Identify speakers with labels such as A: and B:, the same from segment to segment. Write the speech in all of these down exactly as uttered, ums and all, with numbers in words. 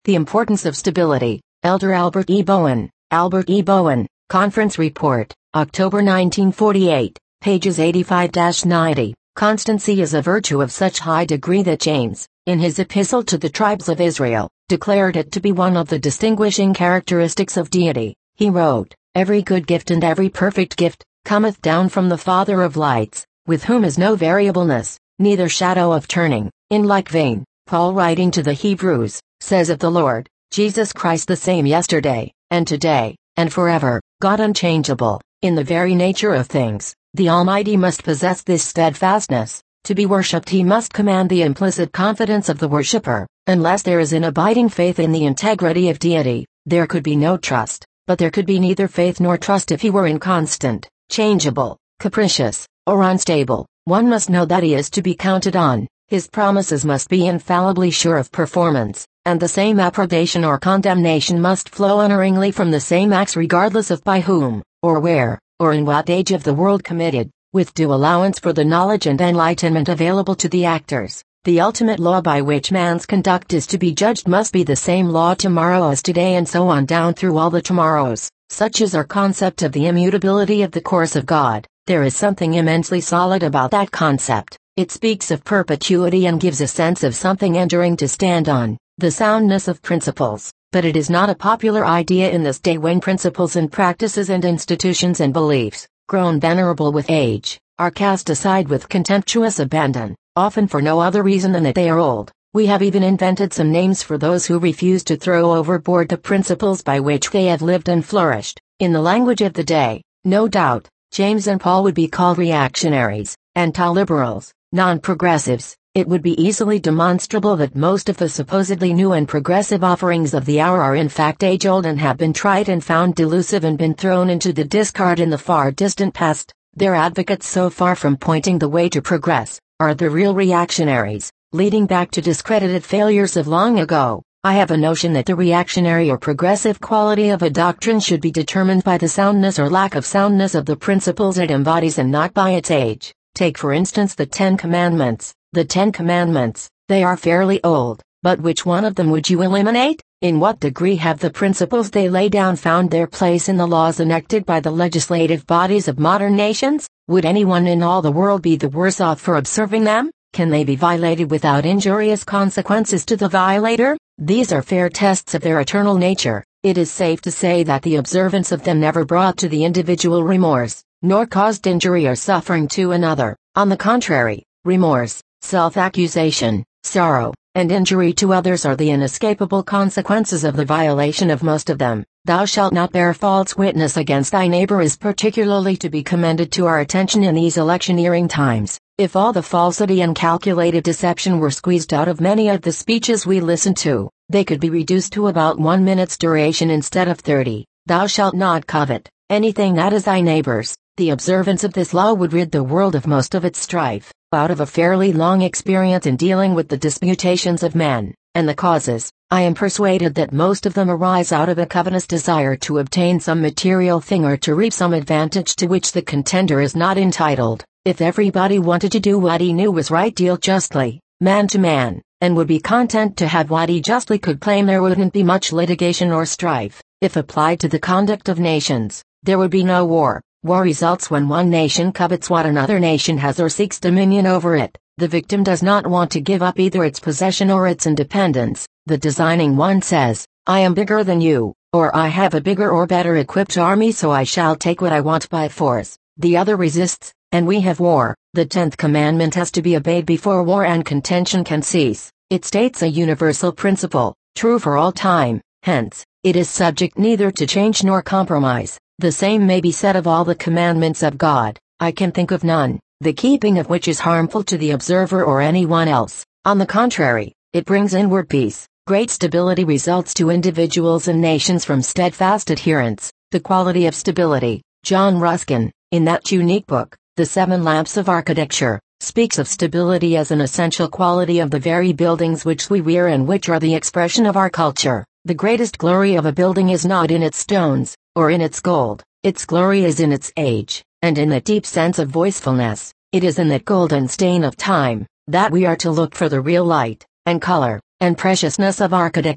A: The Importance of Stability. Elder Albert E. Bowen. Albert E. Bowen, Conference Report, October nineteen forty-eight, pages eighty-five to ninety. Constancy is a virtue of such high degree that James, in his epistle to the tribes of Israel, declared it to be one of the distinguishing characteristics of deity. He wrote, "Every good gift and every perfect gift cometh down from the Father of lights, with whom is no variableness, neither shadow of turning." In like vein, Paul, writing to the Hebrews, says of the Lord Jesus Christ, the same yesterday, and today, and forever, God unchangeable. In the very nature of things, the Almighty must possess this steadfastness. To be worshipped, he must command the implicit confidence of the worshipper. Unless there is an abiding faith in the integrity of deity, there could be no trust, but there could be neither faith nor trust if he were inconstant, changeable, capricious, or unstable. One must know that he is to be counted on. His promises must be infallibly sure of performance, and the same approbation or condemnation must flow unerringly from the same acts, regardless of by whom, or where, or in what age of the world committed, with due allowance for the knowledge and enlightenment available to the actors. The ultimate law by which man's conduct is to be judged must be the same law tomorrow as today, and so on down through all the tomorrows. Such is our concept of the immutability of the course of God. There is something immensely solid about that concept. It speaks of perpetuity and gives a sense of something enduring to stand on, the soundness of principles. But it is not a popular idea in this day, when principles and practices and institutions and beliefs, grown venerable with age, are cast aside with contemptuous abandon, often for no other reason than that they are old. We have even invented some names for those who refuse to throw overboard the principles by which they have lived and flourished. In the language of the day, no doubt, James and Paul would be called reactionaries, anti-liberals, non-progressives. It would be easily demonstrable that most of the supposedly new and progressive offerings of the hour are in fact age-old and have been tried and found delusive and been thrown into the discard in the far distant past. Their advocates, so far from pointing the way to progress, are the real reactionaries, leading back to discredited failures of long ago. I have a notion that the reactionary or progressive quality of a doctrine should be determined by the soundness or lack of soundness of the principles it embodies and not by its age. Take for instance the Ten Commandments. The Ten Commandments, they are fairly old, but which one of them would you eliminate? In what degree have the principles they lay down found their place in the laws enacted by the legislative bodies of modern nations? Would anyone in all the world be the worse off for observing them? Can they be violated without injurious consequences to the violator? These are fair tests of their eternal nature. It is safe to say that the observance of them never brought to the individual remorse, nor caused injury or suffering to another. On the contrary, remorse, self-accusation, sorrow, and injury to others are the inescapable consequences of the violation of most of them. "Thou shalt not bear false witness against thy neighbor" is particularly to be commended to our attention in these electioneering times. If all the falsity and calculated deception were squeezed out of many of the speeches we listen to, they could be reduced to about one minute's duration instead of thirty. "Thou shalt not covet anything that is thy neighbor's." The observance of this law would rid the world of most of its strife. Out of a fairly long experience in dealing with the disputations of men, and the causes, I am persuaded that most of them arise out of a covetous desire to obtain some material thing or to reap some advantage to which the contender is not entitled. If everybody wanted to do what he knew was right, deal justly, man to man, and would be content to have what he justly could claim, there wouldn't be much litigation or strife. If applied to the conduct of nations, there would be no war. War results when one nation covets what another nation has or seeks dominion over it. The victim does not want to give up either its possession or its independence. The designing one says, "I am bigger than you," or "I have a bigger or better equipped army, so I shall take what I want by force." The other resists, and we have war. The tenth commandment has to be obeyed before war and contention can cease. It states a universal principle, true for all time, hence, it is subject neither to change nor compromise. The same may be said of all the commandments of God. I can think of none, the keeping of which is harmful to the observer or anyone else. On the contrary, it brings inward peace. Great stability results to individuals and nations from steadfast adherence. The quality of stability. John Ruskin, in that unique book, The Seven Lamps of Architecture, speaks of stability as an essential quality of the very buildings which we rear and which are the expression of our culture. The greatest glory of a building is not in its stones, or in its gold. Its glory is in its age, and in that deep sense of voicefulness. It is in that golden stain of time, that we are to look for the real light, and color, and preciousness of architecture.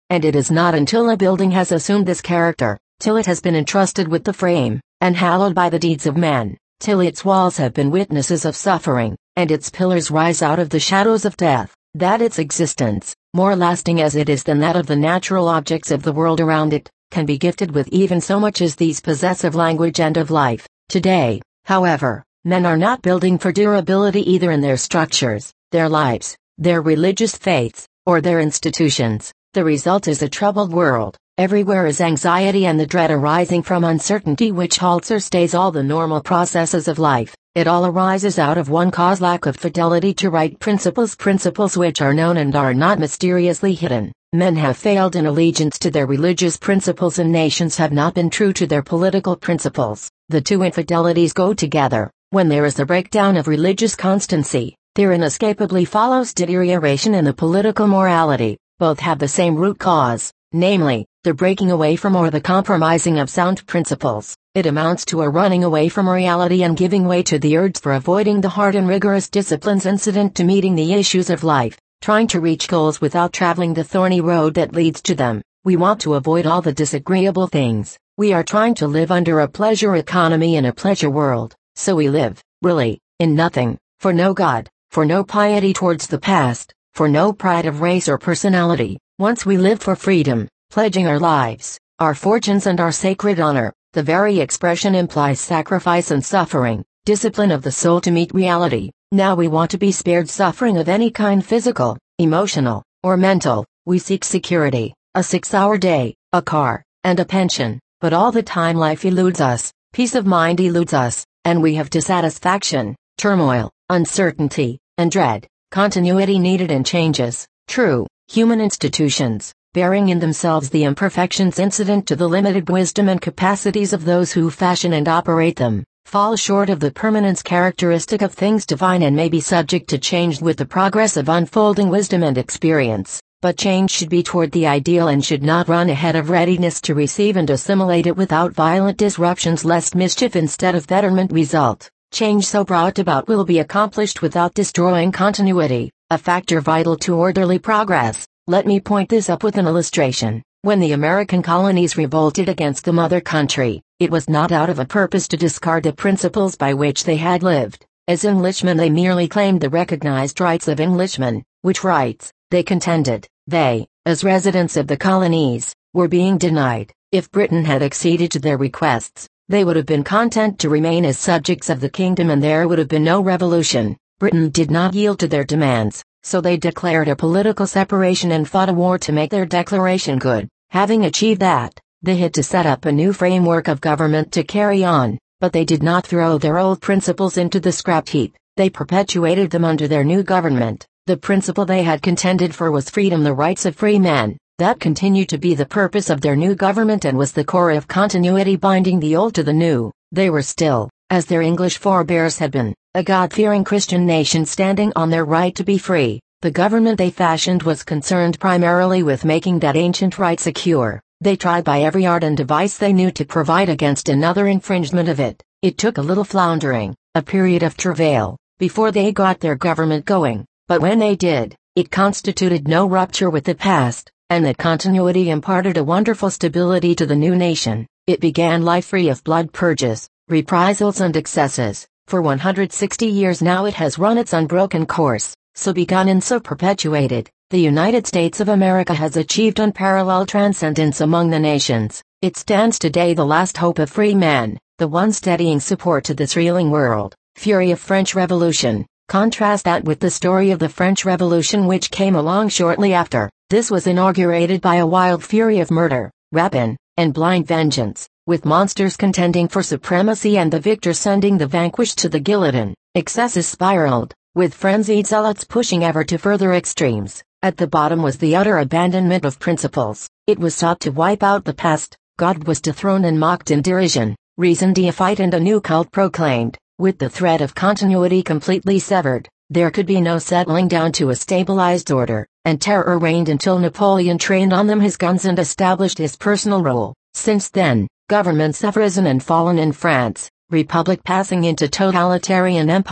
A: and it is not until a building has assumed this character, till it has been entrusted with the frame, and hallowed by the deeds of men, till its walls have been witnesses of suffering, and its pillars rise out of the shadows of death, that its existence, more lasting as it is than that of the natural objects of the world around it, can be gifted with even so much as these possess of language and of life. Today, however, men are not building for durability either in their structures, their lives, their religious faiths, or their institutions. The result is a troubled world. Everywhere is anxiety and the dread arising from uncertainty which halts or stays all the normal processes of life. It all arises out of one cause: lack of fidelity to right principles, principles which are known and are not mysteriously hidden. Men have failed in allegiance to their religious principles and nations have not been true to their political principles. The two infidelities go together. When there is a breakdown of religious constancy, there inescapably follows deterioration in the political morality. Both have the same root cause, namely, the breaking away from or the compromising of sound principles. It amounts to a running away from reality and giving way to the urge for avoiding the hard and rigorous disciplines incident to meeting the issues of life, trying to reach goals without traveling the thorny road that leads to them. We want to avoid all the disagreeable things. We are trying to live under a pleasure economy in a pleasure world, so we live, really, in nothing, for no God, for no piety towards the past, for no pride of race or personality. Once we live for freedom, pledging our lives, our fortunes and our sacred honor. The very expression implies sacrifice and suffering, discipline of the soul to meet reality. Now we want to be spared suffering of any kind, physical, emotional, or mental. We seek security, a six-hour day, a car, and a pension, but all the time life eludes us, peace of mind eludes us, and we have dissatisfaction, turmoil, uncertainty, and dread. Continuity needed in changes. True, human institutions, bearing in themselves the imperfections incident to the limited wisdom and capacities of those who fashion and operate them, fall short of the permanence characteristic of things divine and may be subject to change with the progress of unfolding wisdom and experience. But change should be toward the ideal and should not run ahead of readiness to receive and assimilate it without violent disruptions lest mischief instead of betterment result. Change so brought about will be accomplished without destroying continuity, a factor vital to orderly progress. Let me point this up with an illustration. When the American colonies revolted against the mother country, it was not out of a purpose to discard the principles by which they had lived. As Englishmen they merely claimed the recognized rights of Englishmen, which rights, they contended, they, as residents of the colonies, were being denied. If Britain had acceded to their requests, they would have been content to remain as subjects of the kingdom and there would have been no revolution. Britain did not yield to their demands, so they declared a political separation and fought a war to make their declaration good. Having achieved that, they had to set up a new framework of government to carry on, but they did not throw their old principles into the scrap heap. They perpetuated them under their new government. The principle they had contended for was freedom, the rights of free men. That continued to be the purpose of their new government and was the core of continuity binding the old to the new. They were still, as their English forebears had been, a God-fearing Christian nation standing on their right to be free. The government they fashioned was concerned primarily with making that ancient right secure. They tried by every art and device they knew to provide against another infringement of it. It took a little floundering, a period of travail, before they got their government going, but when they did, it constituted no rupture with the past, and that continuity imparted a wonderful stability to the new nation. It began life free of blood purges, reprisals and excesses. For one hundred sixty years now it has run its unbroken course, so begun and so perpetuated. The United States of America has achieved unparalleled transcendence among the nations. It stands today the last hope of free men, the one steadying support to this reeling world. Fury of French Revolution. Contrast that with the story of the French Revolution which came along shortly after. This was inaugurated by a wild fury of murder, rapine, and blind vengeance, with monsters contending for supremacy and the victor sending the vanquished to the guillotine. Excesses spiraled, with frenzied zealots pushing ever to further extremes. At the bottom was the utter abandonment of principles. It was sought to wipe out the past. God was dethroned and mocked in derision, reason deified and a new cult proclaimed. With the thread of continuity completely severed, there could be no settling down to a stabilized order, and terror reigned until Napoleon trained on them his guns and established his personal rule. Since then, governments have risen and fallen in France, republic passing into totalitarian empire.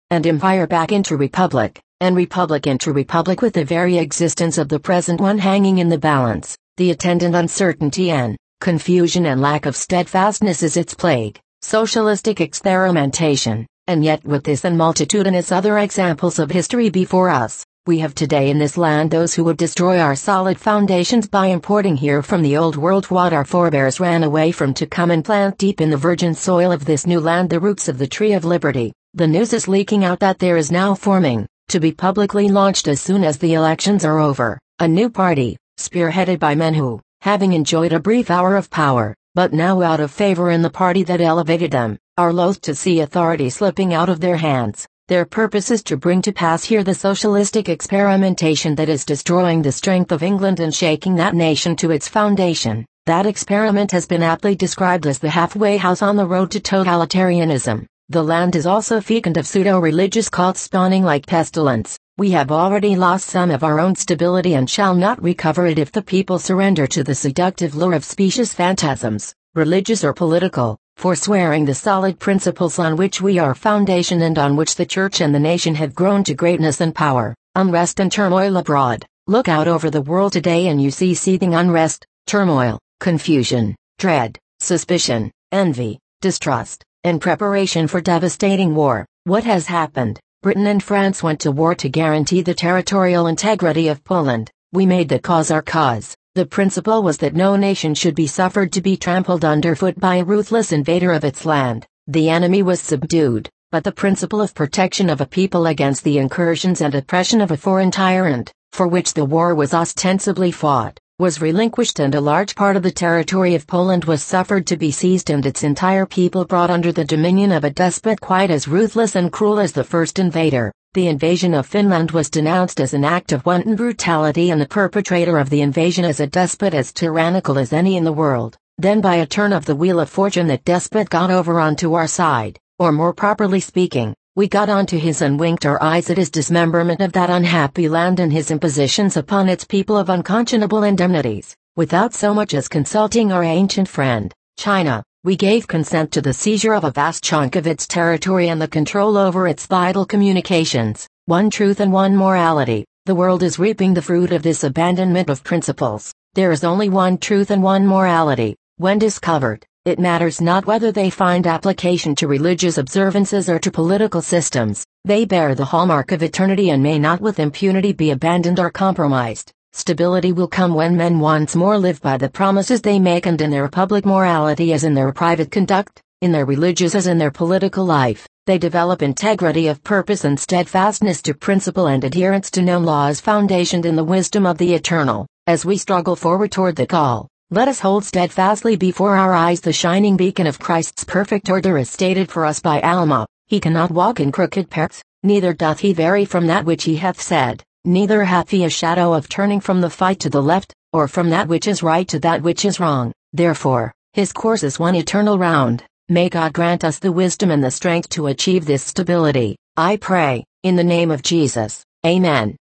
A: and empire back into republic, and republic into republic, with the very existence of the present one hanging in the balance. The attendant uncertainty and confusion and lack of steadfastness is its plague. Socialistic experimentation. And yet, with this and multitudinous other examples of history before us, we have today in this land those who would destroy our solid foundations by importing here from the old world what our forebears ran away from, to come and plant deep in the virgin soil of this new land the roots of the tree of liberty. The news is leaking out that there is now forming, to be publicly launched as soon as the elections are over, a new party, spearheaded by men who, having enjoyed a brief hour of power, but now out of favor in the party that elevated them, are loath to see authority slipping out of their hands. Their purpose is to bring to pass here the socialistic experimentation that is destroying the strength of England and shaking that nation to its foundation. That experiment has been aptly described as the halfway house on the road to totalitarianism. The land is also fecund of pseudo-religious cults spawning like pestilence. We have already lost some of our own stability and shall not recover it if the people surrender to the seductive lure of specious phantasms, religious or political, forswearing the solid principles on which we are foundation and on which the church and the nation have grown to greatness and power. Unrest and turmoil abroad. Look out over the world today and you see seething unrest, turmoil, confusion, dread, suspicion, envy, distrust, and preparation for devastating war. What has happened? Britain and France went to war to guarantee the territorial integrity of Poland. We made the cause our cause. The principle was that no nation should be suffered to be trampled underfoot by a ruthless invader of its land. The enemy was subdued, but the principle of protection of a people against the incursions and oppression of a foreign tyrant, for which the war was ostensibly fought, was relinquished, and a large part of the territory of Poland was suffered to be seized and its entire people brought under the dominion of a despot quite as ruthless and cruel as the first invader. The invasion of Finland was denounced as an act of wanton brutality and the perpetrator of the invasion as a despot as tyrannical as any in the world. Then by a turn of the wheel of fortune that despot got over onto our side, or more properly speaking, we got onto his and winked our eyes at his dismemberment of that unhappy land and his impositions upon its people of unconscionable indemnities. Without so much as consulting our ancient friend, China, we gave consent to the seizure of a vast chunk of its territory and the control over its vital communications. One truth and one morality. The world is reaping the fruit of this abandonment of principles. There is only one truth and one morality. When discovered, it matters not whether they find application to religious observances or to political systems. They bear the hallmark of eternity and may not with impunity be abandoned or compromised. Stability will come when men once more live by the promises they make, and in their public morality as in their private conduct, in their religious as in their political life, they develop integrity of purpose and steadfastness to principle and adherence to known laws foundationed in the wisdom of the eternal. As we struggle forward toward the call, let us hold steadfastly before our eyes the shining beacon of Christ's perfect order as stated for us by Alma. He cannot walk in crooked paths, neither doth he vary from that which he hath said. Neither hath he a shadow of turning from the fight to the left, or from that which is right to that which is wrong. Therefore, his course is one eternal round. May God grant us the wisdom and the strength to achieve this stability, I pray, in the name of Jesus. Amen.